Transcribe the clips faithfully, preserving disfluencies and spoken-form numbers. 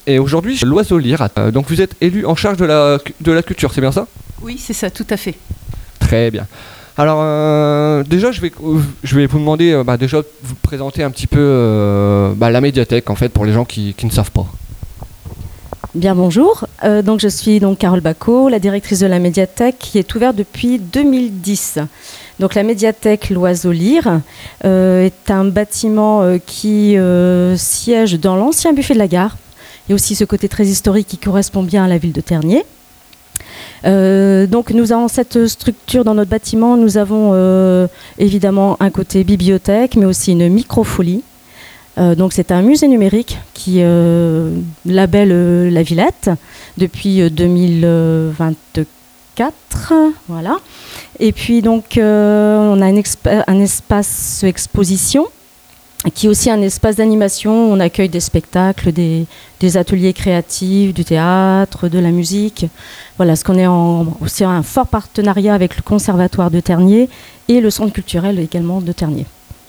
et aujourd'hui, l'Oiseau Lyre. Euh, donc vous êtes élu en charge de la, de la culture, c'est bien ça? Oui, c'est ça, tout à fait. Très bien. Alors euh, déjà, je vais, je vais vous demander euh, bah, déjà de vous présenter un petit peu euh, bah, la médiathèque en fait pour les gens qui, qui ne savent pas. Bien bonjour, euh, donc je suis donc Carole Bacot, la directrice de la médiathèque qui est ouverte depuis deux mille dix. Donc la médiathèque L'Oiseau Lyre euh, est un bâtiment euh, qui euh, siège dans l'ancien buffet de la gare. Il y a aussi ce côté très historique qui correspond bien à la ville de Tergnier. Euh, donc nous avons cette structure dans notre bâtiment, nous avons euh, évidemment un côté bibliothèque mais aussi une microfolie. Euh, donc c'est un musée numérique qui euh, labelle euh, la Villette depuis euh, deux mille vingt-quatre, voilà. Et puis donc euh, on a un, un espace exposition qui est aussi un espace d'animation. On accueille des spectacles, des, des ateliers créatifs, du théâtre, de la musique. Voilà, ce qu'on est en, aussi en un fort partenariat avec le Conservatoire de Tergnier et le Centre culturel également de Tergnier.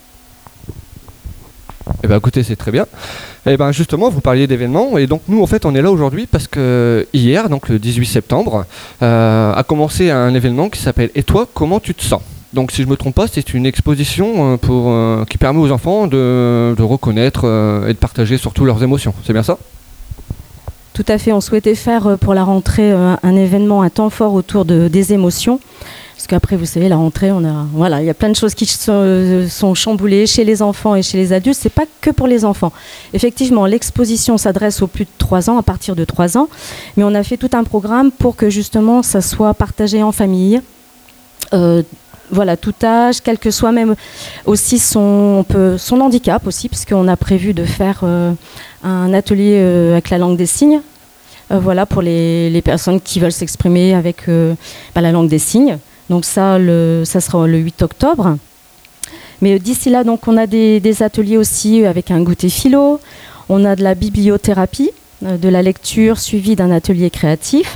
Eh bien écoutez, c'est très bien. Et ben justement, vous parliez d'événements, et donc nous en fait on est là aujourd'hui parce que hier, donc le dix-huit septembre, euh, a commencé un événement qui s'appelle « Et toi, comment tu te sens ?» Donc si je ne me trompe pas, c'est une exposition pour, euh, qui permet aux enfants de, de reconnaître euh, et de partager surtout leurs émotions. C'est bien ça? Tout à fait, on souhaitait faire pour la rentrée un, un événement, un temps fort autour de, des émotions. Parce qu'après, vous savez, la rentrée, on a, voilà, il y a plein de choses qui sont, sont chamboulées chez les enfants et chez les adultes. C'est pas que pour les enfants. Effectivement, l'exposition s'adresse aux plus de trois ans, à partir de trois ans. Mais on a fait tout un programme pour que justement, ça soit partagé en famille. Euh, voilà, tout âge, quel que soit même aussi son, on peut, son handicap aussi, parce qu'on a prévu de faire euh, un atelier euh, avec la langue des signes. Euh, voilà, pour les, les personnes qui veulent s'exprimer avec euh, bah, la langue des signes. Donc ça, le, ça sera le huit octobre. Mais d'ici là, donc, on a des, des ateliers aussi avec un goûter philo. On a de la bibliothérapie, euh, de la lecture suivie d'un atelier créatif.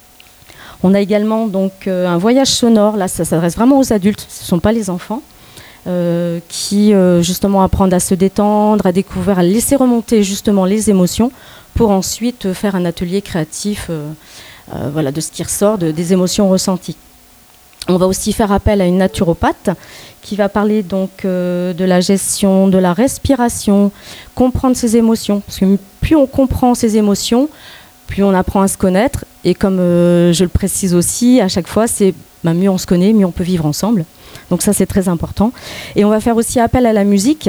On a également donc, euh, un voyage sonore. Là, ça s'adresse vraiment aux adultes, ce ne sont pas les enfants, euh, qui euh, justement apprennent à se détendre, à découvrir, à laisser remonter justement les émotions pour ensuite faire un atelier créatif euh, euh, voilà, de ce qui ressort, de, des émotions ressenties. On va aussi faire appel à une naturopathe qui va parler donc euh, de la gestion de la respiration, comprendre ses émotions. Parce que plus on comprend ses émotions, plus on apprend à se connaître. Et comme euh, je le précise aussi, à chaque fois, c'est bah, mieux on se connaît, mieux on peut vivre ensemble. Donc ça, c'est très important. Et on va faire aussi appel à la musique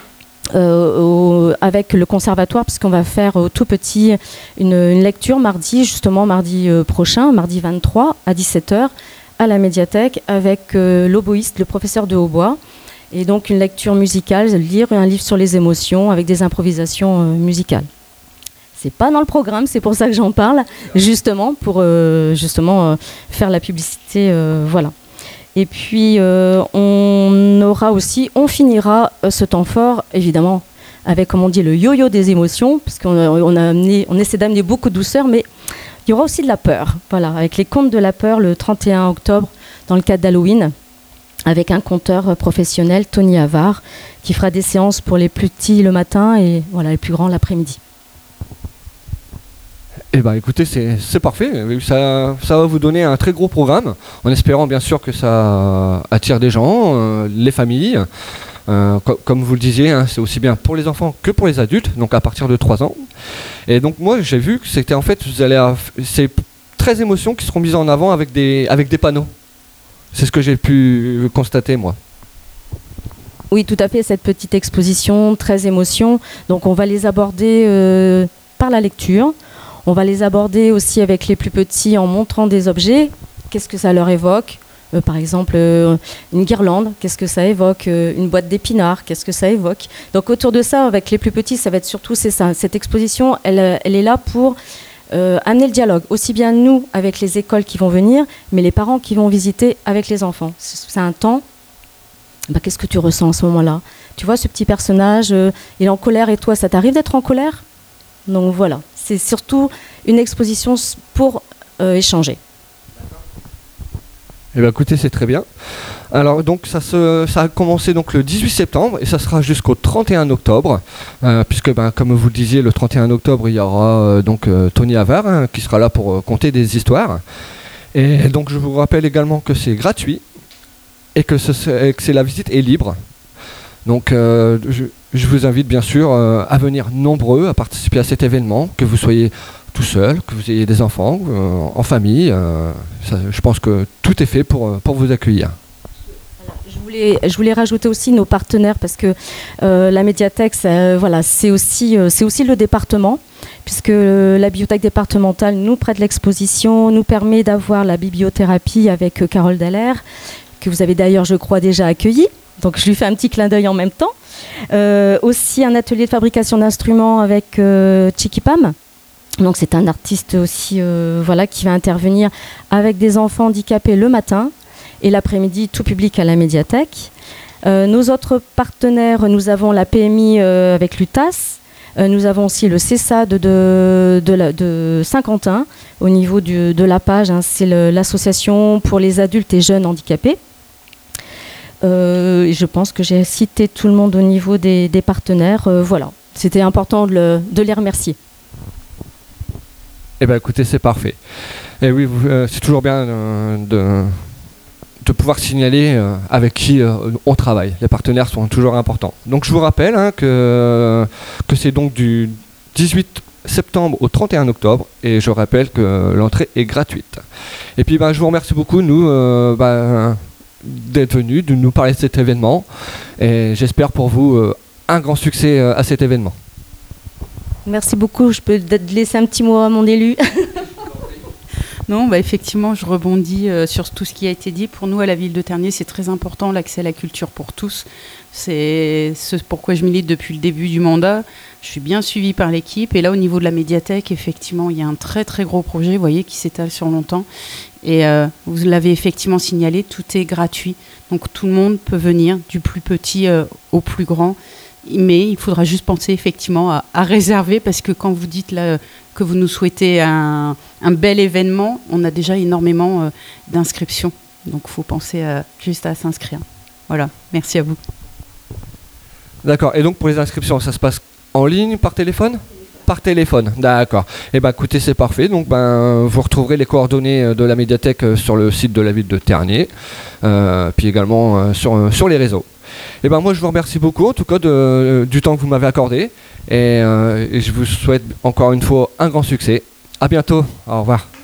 euh, au, avec le conservatoire, parce qu'on va faire au tout petit une, une lecture mardi, justement mardi euh, prochain, mardi vingt-trois à dix-sept heures, à la médiathèque avec euh, l'oboïste, le professeur de hautbois, et donc une lecture musicale, lire un livre sur les émotions avec des improvisations euh, musicales. C'est pas dans le programme, c'est pour ça que j'en parle, justement pour euh, justement euh, faire la publicité, euh, voilà. Et puis euh, on aura aussi, on finira euh, ce temps fort, évidemment, avec, comme on dit, le yo-yo des émotions, parce qu'on a, on a amené, on essaie d'amener beaucoup de douceur, mais il y aura aussi de la peur, voilà, avec les contes de la peur le trente et un octobre, dans le cadre d'Halloween, avec un conteur professionnel, Tony Havard, qui fera des séances pour les plus petits le matin et voilà, les plus grands l'après-midi. Eh bien écoutez, c'est, c'est parfait, ça, ça va vous donner un très gros programme, en espérant bien sûr que ça attire des gens, euh, les familles. Euh, co- comme vous le disiez, hein, c'est aussi bien pour les enfants que pour les adultes, donc à partir de trois ans. Et donc moi j'ai vu que c'était en fait, vous allez à, c'est treize émotions qui seront mises en avant avec des, avec des panneaux. C'est ce que j'ai pu constater moi. Oui, tout à fait, cette petite exposition, treize émotions. Donc on va les aborder euh, par la lecture. On va les aborder aussi avec les plus petits en montrant des objets. Qu'est-ce que ça leur évoque ? Euh, par exemple, euh, une guirlande, qu'est-ce que ça évoque ? euh, Une boîte d'épinards, qu'est-ce que ça évoque ? Donc autour de ça, avec les plus petits, ça va être surtout c'est ça. Cette exposition, elle, elle est là pour euh, amener le dialogue. Aussi bien nous, avec les écoles qui vont venir, mais les parents qui vont visiter avec les enfants. C'est un temps, bah, qu'est-ce que tu ressens en ce moment-là ? Tu vois, ce petit personnage, euh, il est en colère et toi, ça t'arrive d'être en colère ? Donc voilà, c'est surtout une exposition pour euh, échanger. Eh bien, écoutez, c'est très bien. Alors, donc, ça, se, ça a commencé donc, le dix-huit septembre et ça sera jusqu'au trente et un octobre, euh, puisque, ben, comme vous le disiez, le trente et un octobre, il y aura euh, donc, euh, Tony Havard hein, qui sera là pour euh, conter des histoires. Et donc, je vous rappelle également que c'est gratuit et que, ce, et que c'est, la visite est libre. Donc, euh, je, je vous invite bien sûr euh, à venir nombreux à participer à cet événement, que vous soyez tout seul, que vous ayez des enfants, euh, en famille. Euh, ça, je pense que tout est fait pour, pour vous accueillir. Je voulais, je voulais rajouter aussi nos partenaires parce que euh, la médiathèque, ça, voilà, c'est aussi, euh, c'est aussi le département, puisque euh, la bibliothèque départementale nous prête l'exposition, nous permet d'avoir la bibliothérapie avec euh, Carole Dallaire, que vous avez d'ailleurs, je crois, déjà accueillie. Donc je lui fais un petit clin d'œil en même temps. Euh, aussi un atelier de fabrication d'instruments avec euh, Chikipam. Donc c'est un artiste aussi euh, voilà, qui va intervenir avec des enfants handicapés le matin et l'après-midi tout public à la médiathèque. Euh, nos autres partenaires, nous avons la P M I euh, avec l'U T A S, euh, nous avons aussi le C E S A D de, de, de, de Saint-Quentin au niveau du, de la page, hein, c'est le, l'association pour les adultes et jeunes handicapés. Euh, et je pense que j'ai cité tout le monde au niveau des, des partenaires. Euh, voilà, c'était important de, le, de les remercier. Eh bien écoutez, c'est parfait. Et oui, vous, euh, c'est toujours bien euh, de, de pouvoir signaler euh, avec qui euh, on travaille. Les partenaires sont toujours importants. Donc je vous rappelle hein, que, que c'est donc du dix-huit septembre au trente et un octobre. Et je rappelle que l'entrée est gratuite. Et puis ben, je vous remercie beaucoup, nous, euh, ben, d'être venus, de nous parler de cet événement. Et j'espère pour vous euh, un grand succès euh, à cet événement. Merci beaucoup. Je peux peut-être laisser un petit mot à mon élu. Non, bah effectivement, je rebondis euh, sur tout ce qui a été dit. Pour nous, à la ville de Tergnier, c'est très important l'accès à la culture pour tous. C'est ce pourquoi je milite depuis le début du mandat. Je suis bien suivie par l'équipe. Et là, au niveau de la médiathèque, effectivement, il y a un très, très gros projet, vous voyez, qui s'étale sur longtemps. Et euh, vous l'avez effectivement signalé, tout est gratuit. Donc, tout le monde peut venir, du plus petit euh, au plus grand. Mais il faudra juste penser effectivement à, à réserver, parce que quand vous dites là, que vous nous souhaitez un, un bel événement, on a déjà énormément euh, d'inscriptions. Donc il faut penser à, juste à s'inscrire. Voilà, merci à vous. D'accord, et donc pour les inscriptions, ça se passe en ligne, par téléphone ? Par téléphone, d'accord. Et ben écoutez, c'est parfait. Donc ben vous retrouverez les coordonnées de la médiathèque sur le site de la ville de Tergnier, euh, puis également euh, sur, sur les réseaux. Et ben moi je vous remercie beaucoup en tout cas de, du temps que vous m'avez accordé et, euh, et je vous souhaite encore une fois un grand succès. À bientôt, au revoir.